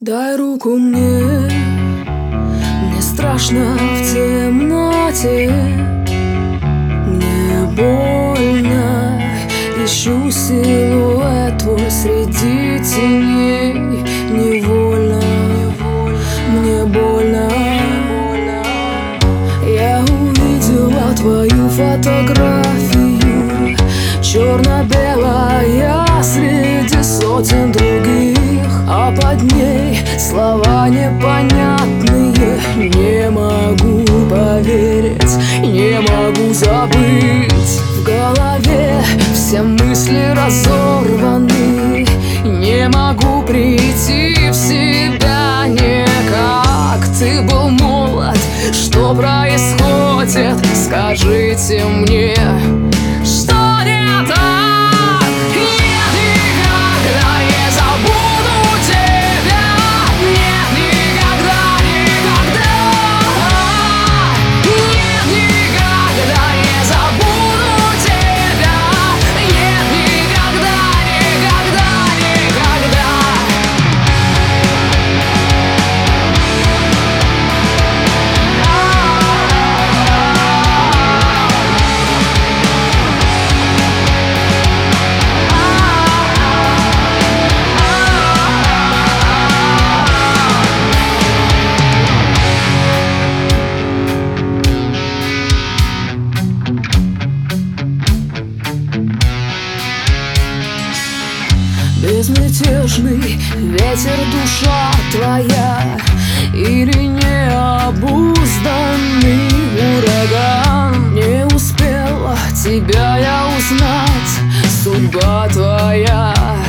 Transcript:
Дай руку мне страшно в темноте, мне больно, ищу силуэт твой среди теней. Невольно, мне больно. Я увидела твою фотографию, черно-белая среди сотен других, а под ней слова непонятные. Не могу поверить, не могу забыть. В голове все мысли разорваны, не могу прийти в себя никак. Ты был молод, что происходит? Скажите мне, что не так? Нет, никогда не забуду тебя. Нет, никогда, никогда. Нет, никогда не забуду тебя. Нет, никогда, никогда, никогда. Безмятежный ветер, душа твоя, или необузданный ураган? Не успела тебя я узнать, судьба твоя.